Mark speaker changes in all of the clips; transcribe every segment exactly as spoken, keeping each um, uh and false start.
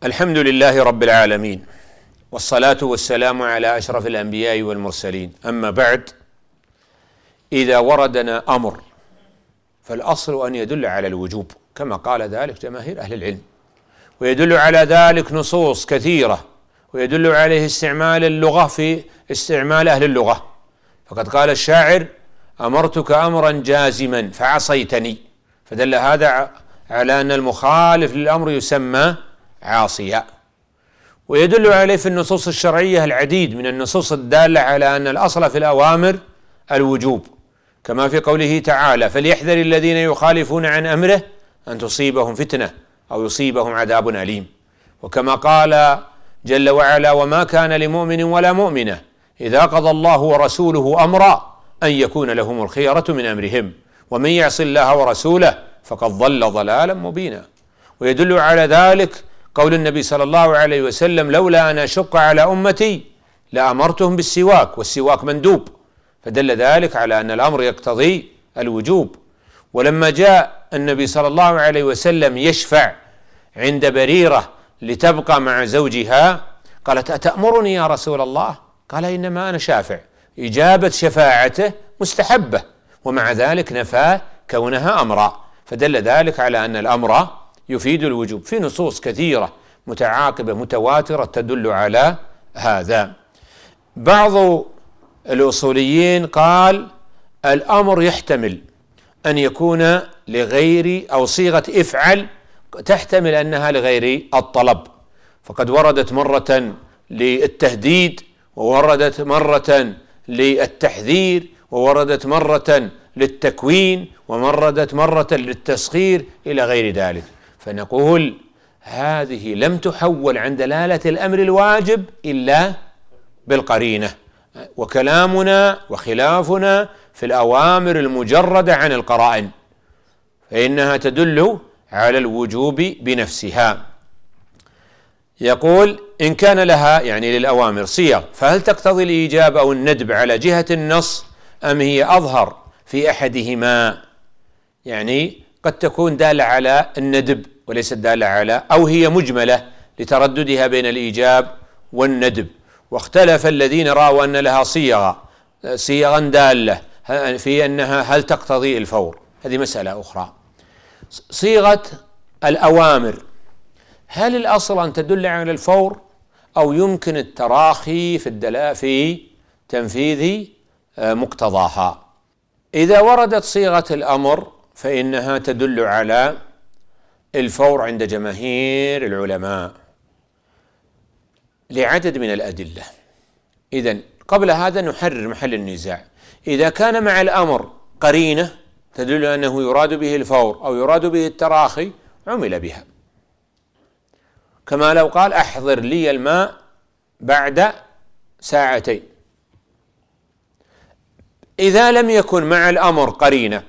Speaker 1: الحمد لله رب العالمين، والصلاة والسلام على أشرف الأنبياء والمرسلين. أما بعد، إذا وردنا أمر فالأصل أن يدل على الوجوب كما قال ذلك جماهير أهل العلم، ويدل على ذلك نصوص كثيرة، ويدل عليه استعمال اللغة في استعمال أهل اللغة. فقد قال الشاعر: أمرتك أمرا جازما فعصيتني، فدل هذا على أن المخالف للأمر يسمى عاصيا. ويدل عليه في النصوص الشرعية العديد من النصوص الدالة على أن الأصل في الأوامر الوجوب، كما في قوله تعالى: فليحذر الذين يخالفون عن أمره أن تصيبهم فتنة أو يصيبهم عذاب أليم. وكما قال جل وعلا: وما كان لمؤمن ولا مؤمنة إذا قضى الله ورسوله أمرا أن يكون لهم الخيرة من أمرهم ومن يعص الله ورسوله فقد ضل ضلالا مبينا. ويدل على ذلك قول النبي صلى الله عليه وسلم: لولا أن أشق على أمتي لأمرتهم بالسواك، والسواك مندوب، فدل ذلك على أن الأمر يقتضي الوجوب. ولما جاء النبي صلى الله عليه وسلم يشفع عند بريرة لتبقى مع زوجها، قالت: أتأمرني يا رسول الله؟ قال: إنما أنا شافع. إجابة شفاعته مستحبة، ومع ذلك نفى كونها أمرا، فدل ذلك على أن الأمر يفيد الوجوب. في نصوص كثيرة متعاقبة متواترة تدل على هذا. بعض الأصوليين قال: الأمر يحتمل أن يكون لغير أو صيغة افعل تحتمل أنها لغير الطلب، فقد وردت مرة للتهديد، ووردت مرة للتحذير، ووردت مرة للتكوين، ووردت مرة للتسخير إلى غير ذلك. فنقول هذه لم تحول عن دلالة الأمر الواجب إلا بالقرينة، وكلامنا وخلافنا في الأوامر المجردة عن القرائن، فإنها تدل على الوجوب بنفسها. يقول: إن كان لها يعني للأوامر صيغ فهل تقتضي الإيجاب أو الندب على جهة النص أم هي أظهر في أحدهما؟ يعني قد تكون دالة على الندب وليست دالة على، أو هي مجملة لترددها بين الإيجاب والندب. واختلف الذين رأوا أن لها صيغة صيغا دالة في أنها هل تقتضي الفور، هذه مسألة أخرى. صيغة الأوامر هل الأصل أن تدل على الفور أو يمكن التراخي في الدلاء في تنفيذ مقتضاها؟ إذا وردت صيغة الأمر فإنها تدل على الفور عند جماهير العلماء لعدد من الأدلة. إذن قبل هذا نحرر محل النزاع. إذا كان مع الأمر قرينة تدل أنه يراد به الفور أو يراد به التراخي عمل بها، كما لو قال: أحضر لي الماء بعد ساعتين. إذا لم يكن مع الأمر قرينة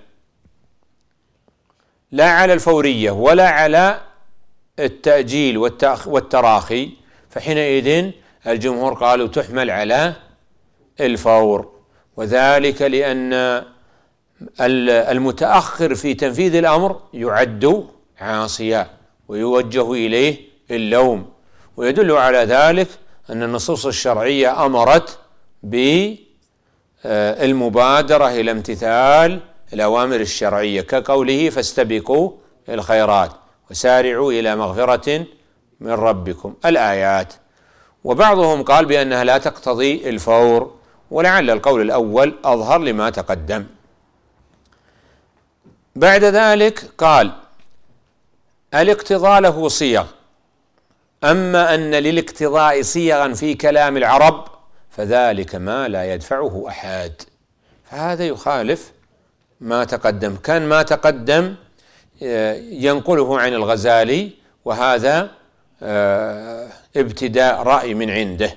Speaker 1: لا على الفورية ولا على التأجيل والتراخي، فحينئذ الجمهور قالوا تحمل على الفور، وذلك لأن المتأخر في تنفيذ الأمر يعد عاصيا ويوجه إليه اللوم. ويدل على ذلك أن النصوص الشرعية أمرت بالمبادرة إلى امتثال الأوامر الشرعية، كقوله: فاستبقوا الخيرات وسارعوا إلى مغفرة من ربكم، الآيات. وبعضهم قال بأنها لا تقتضي الفور، ولعل القول الأول أظهر لما تقدم. بعد ذلك قال: الاقتضاء له صيغ، أما أن للاقتضاء صيغا في كلام العرب فذلك ما لا يدفعه أحد. فهذا يخالف ما تقدم، كان ما تقدم ينقله عن الغزالي، وهذا ابتداء رأي من عنده.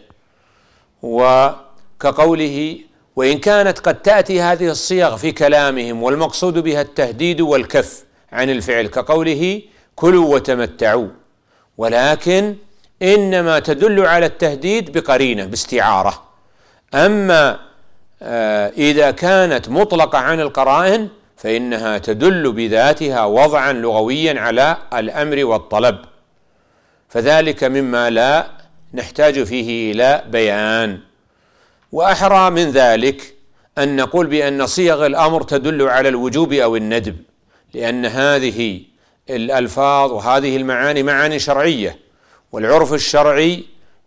Speaker 1: وكقوله: وإن كانت قد تأتي هذه الصيغ في كلامهم والمقصود بها التهديد والكف عن الفعل، كقوله: كلوا وتمتعوا، ولكن إنما تدل على التهديد بقرينة باستعارة. أما إذا كانت مطلقة عن القرائن فإنها تدل بذاتها وضعا لغويا على الأمر والطلب. فذلك مما لا نحتاج فيه إلى بيان. وأحرى من ذلك أن نقول بأن صيغ الأمر تدل على الوجوب أو الندب، لأن هذه الألفاظ وهذه المعاني معاني شرعية، والعرف الشرعي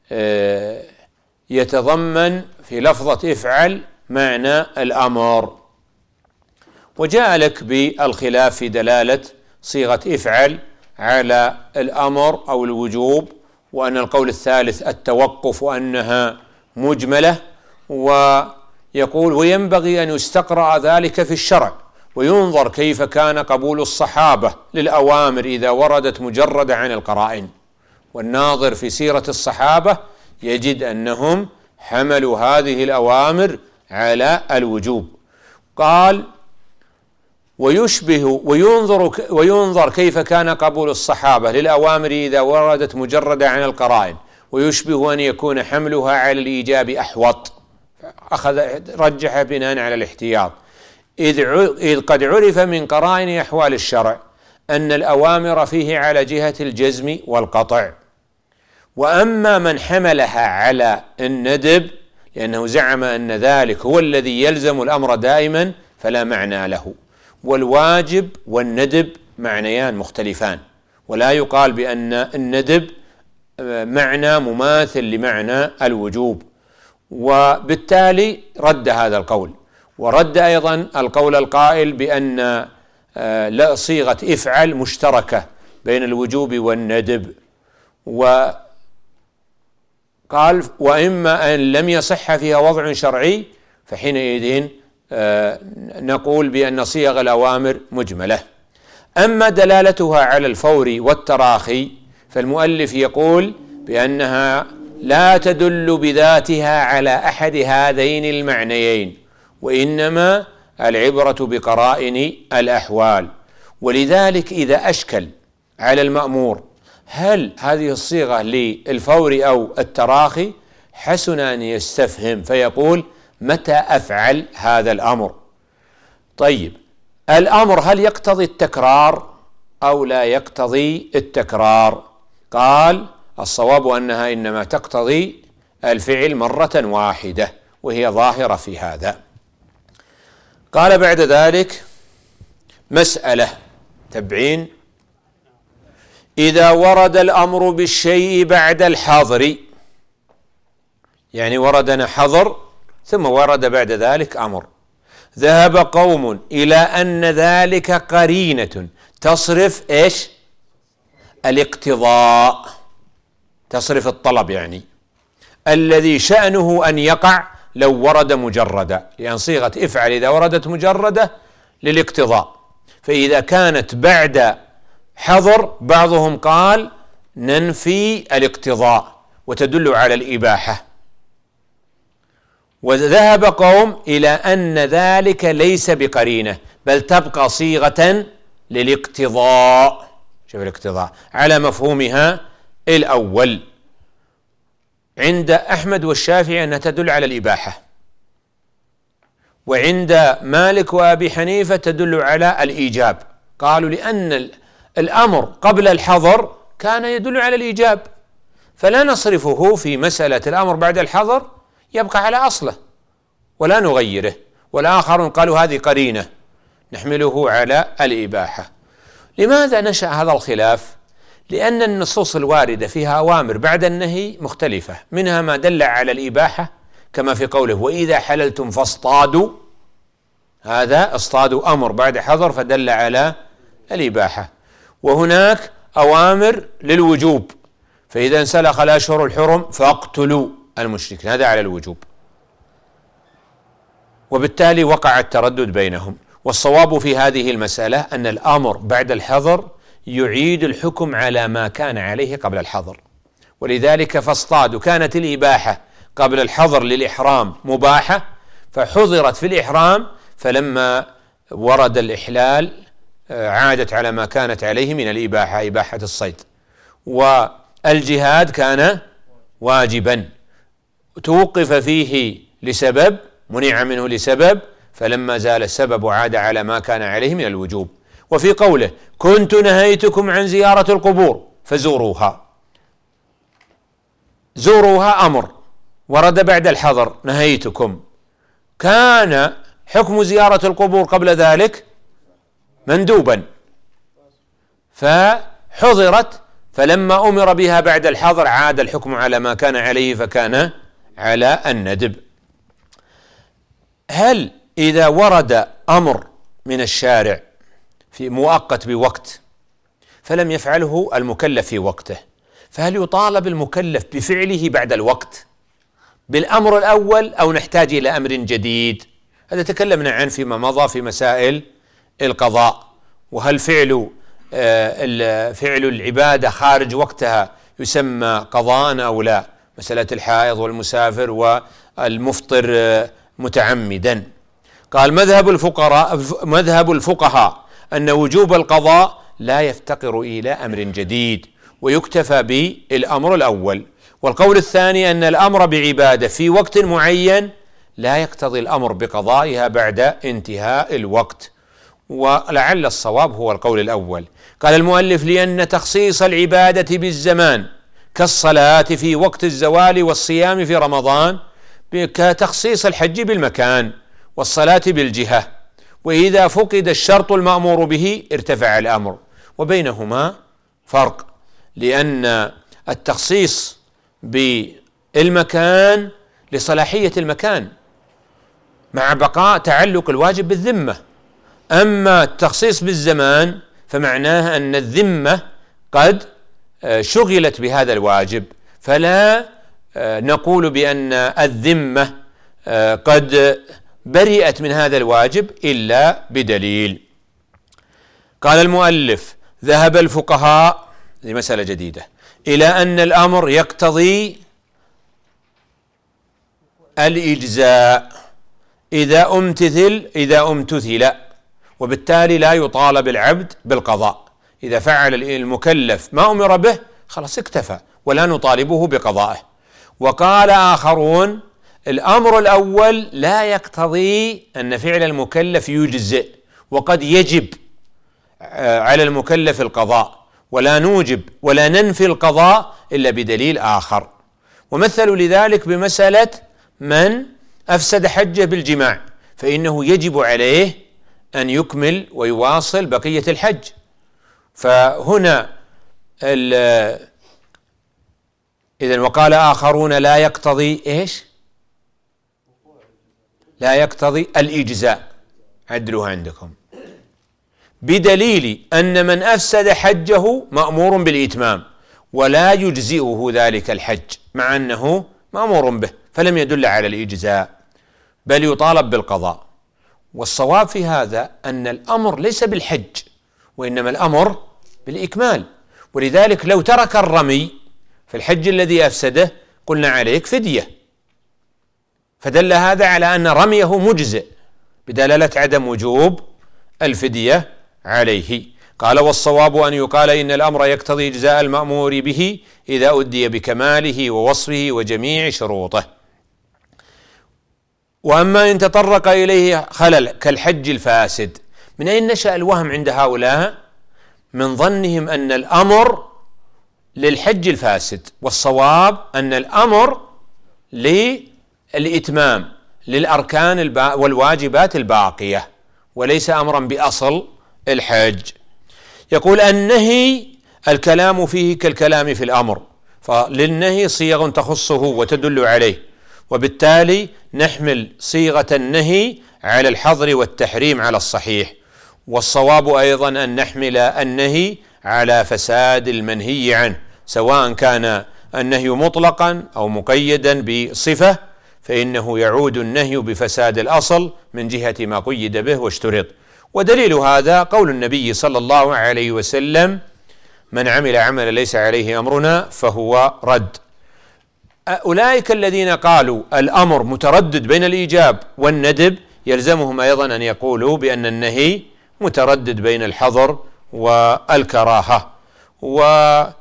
Speaker 1: يتضمن في لفظة افعل معنى الأمر. وجاء لك بالخلاف في دلالة صيغة افعل على الأمر أو الوجوب، وأن القول الثالث التوقف وأنها مجملة. ويقول وينبغي أن يستقرأ ذلك في الشرع، وينظر كيف كان قبول الصحابة للأوامر إذا وردت مجردة عن القرائن. والناظر في سيرة الصحابة يجد أنهم حملوا هذه الأوامر على الوجوب. قال ويشبه وينظر وينظر كيف كان قبول الصحابة للأوامر إذا وردت مجردة عن القرائن، ويشبه أن يكون حملها على الإيجاب أحوط، أخذ رجح بناء على الاحتياط، إذ قد عرف من قرائن أحوال الشرع أن الأوامر فيه على جهة الجزم والقطع. وأما من حملها على الندب لأنه زعم أن ذلك هو الذي يلزم الأمر دائما فلا معنى له. والواجب والندب معنيان مختلفان، ولا يقال بأن الندب معنى مماثل لمعنى الوجوب. وبالتالي رد هذا القول، ورد أيضا القول القائل بأن صيغة افعل مشتركة بين الوجوب والندب. وقال وإما أن لم يصح فيها وضع شرعي فحينئذ نقول بأن صيغ الأوامر مجملة. أما دلالتها على الفور والتراخي فالمؤلف يقول بأنها لا تدل بذاتها على أحد هذين المعنيين، وإنما العبرة بقرائن الأحوال. ولذلك إذا أشكل على المأمور هل هذه الصيغة للفور أو التراخي حسن أن يستفهم فيقول متى أفعل هذا الأمر. طيب الأمر هل يقتضي التكرار أو لا يقتضي التكرار؟ قال الصواب أنها إنما تقتضي الفعل مرة واحدة، وهي ظاهرة في هذا. قال بعد ذلك مسألة تبعين: إذا ورد الأمر بالشيء بعد الحظر، يعني وردنا حظر ثم ورد بعد ذلك أمر، ذهب قوم إلى أن ذلك قرينة تصرف إيش؟ الاقتضاء، تصرف الطلب، يعني الذي شأنه أن يقع لو ورد مجردة، لأن صيغة افعل إذا وردت مجردة للاقتضاء، فإذا كانت بعد حظر بعضهم قال ننفي الاقتضاء وتدل على الإباحة. وذهب قوم إلى أن ذلك ليس بقرينة بل تبقى صيغة للاقتضاء، شوف الاقتضاء على مفهومها الأول عند أحمد والشافعي أنها تدل على الإباحة، وعند مالك وأبي حنيفة تدل على الإيجاب. قالوا لأن الأمر قبل الحظر كان يدل على الإيجاب، فلا نصرفه في مسألة الأمر بعد الحظر، يبقى على أصله ولا نغيره. والآخرون قالوا هذه قرينة نحمله على الإباحة. لماذا نشأ هذا الخلاف؟ لأن النصوص الواردة فيها أوامر بعد النهي مختلفة، منها ما دل على الإباحة كما في قوله وإذا حللتم فاصطادوا، هذا اصطادوا أمر بعد حظر فدل على الإباحة. وهناك أوامر للوجوب، فإذا انسلخ الأشهر الحرم فاقتلوا المشركين، هذا على الوجوب، وبالتالي وقع التردد بينهم. والصواب في هذه المسألة أن الأمر بعد الحظر يعيد الحكم على ما كان عليه قبل الحظر، ولذلك فاصطادوا كانت الإباحة قبل الحظر للإحرام مباحة، فحظرت في الإحرام، فلما ورد الإحلال عادت على ما كانت عليه من الإباحة، إباحة الصيد. والجهاد كان واجبا توقف فيه لسبب، منع منه لسبب، فلما زال السبب عاد على ما كان عليه من الوجوب. وفي قوله كنت نهيتكم عن زيارة القبور فزوروها، زوروها أمر، ورد بعد الحظر نهيتكم، كان حكم زيارة القبور قبل ذلك مندوبا فحظرت، فلما أمر بها بعد الحظر عاد الحكم على ما كان عليه فكان على الندب. هل إذا ورد أمر من الشارع في مؤقت بوقت فلم يفعله المكلف في وقته، فهل يطالب المكلف بفعله بعد الوقت بالأمر الأول أو نحتاج إلى أمر جديد؟ هذا تكلمنا عنه فيما مضى في مسائل القضاء، وهل فعل فعل العبادة خارج وقتها يسمى قضاء أو لا، مسألة الحائض والمسافر والمفطر متعمدا. قال مذهب الفقهاء مذهب الفقهاء أن وجوب القضاء لا يفتقر إلى أمر جديد ويكتفى بالأمر الأول، والقول الثاني أن الأمر بعبادة في وقت معين لا يقتضي الأمر بقضائها بعد انتهاء الوقت، ولعل الصواب هو القول الأول. قال المؤلف لأن تخصيص العبادة بالزمان كالصلاة في وقت الزوال والصيام في رمضان كتخصيص الحج بالمكان والصلاة بالجهة، وإذا فقد الشرط المأمور به ارتفع الأمر، وبينهما فرق، لأن التخصيص بالمكان لصلاحية المكان مع بقاء تعلق الواجب بالذمة، أما التخصيص بالزمان فمعناه أن الذمة قد شغلت بهذا الواجب، فلا نقول بأن الذمة قد برئت من هذا الواجب إلا بدليل. قال المؤلف ذهب الفقهاء لمسألة جديدة إلى أن الأمر يقتضي الإجزاء إذا امتثل إذا امتثل، وبالتالي لا يطالب العبد بالقضاء، إذا فعل المكلف ما أمر به خلاص اكتفى ولا نطالبه بقضائه. وقال آخرون الأمر الأول لا يقتضي أن فعل المكلف يجزئ، وقد يجب على المكلف القضاء، ولا نوجب ولا ننفي القضاء إلا بدليل آخر. ومثلوا لذلك بمسألة من أفسد حجه بالجماع، فإنه يجب عليه أن يكمل ويواصل بقية الحج. فهنا إذن وقال آخرون لا يقتضي إيش؟ لا يقتضي الإجزاء، عدلوها عندكم، بدليل أن من أفسد حجه مأمور بالإتمام ولا يجزئه ذلك الحج مع أنه مأمور به، فلم يدل على الإجزاء بل يطالب بالقضاء. والصواب في هذا أن الأمر ليس بالحج وإنما الأمر بالإكمال، ولذلك لو ترك الرمي في الحج الذي أفسده قلنا عليك فدية، فدل هذا على أن رميه مجزئ بدلالة عدم وجوب الفدية عليه. قال والصواب أن يقال إن الأمر يقتضي إجزاء المأمور به إذا أدي بكماله ووصفه وجميع شروطه. وأما إن تطرق إليه خلل كالحج الفاسد، من أين نشأ الوهم عند هؤلاء؟ من ظنهم أن الأمر للحج الفاسد، والصواب أن الأمر للإتمام للأركان والواجبات الباقية وليس أمرا بأصل الحج. يقول النهي الكلام فيه كالكلام في الأمر، فللنهي صيغ تخصه وتدل عليه، وبالتالي نحمل صيغة النهي على الحظر والتحريم على الصحيح. والصواب أيضا أن نحمل النهي على فساد المنهي عنه، سواء كان النهي مطلقا أو مقيدا بصفة، فإنه يعود النهي بفساد الأصل من جهة ما قيد به واشترط. ودليل هذا قول النبي صلى الله عليه وسلم من عمل عملا ليس عليه أمرنا فهو رد. أولئك الذين قالوا الأمر متردد بين الإيجاب والندب يلزمهم أيضا أن يقولوا بأن النهي متردد بين الحظر والكراهة. وهذا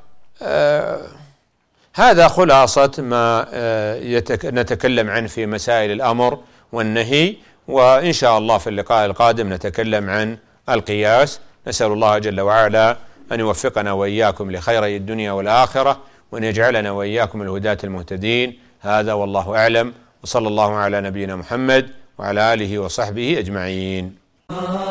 Speaker 1: خلاصة ما نتكلم عنه في مسائل الأمر والنهي، وإن شاء الله في اللقاء القادم نتكلم عن القياس. نسأل الله جل وعلا أن يوفقنا وإياكم لخيري الدنيا والآخرة، وأن يجعلنا وإياكم الهداة المهتدين. هذا والله أعلم، وصلى الله على نبينا محمد وعلى آله وصحبه أجمعين.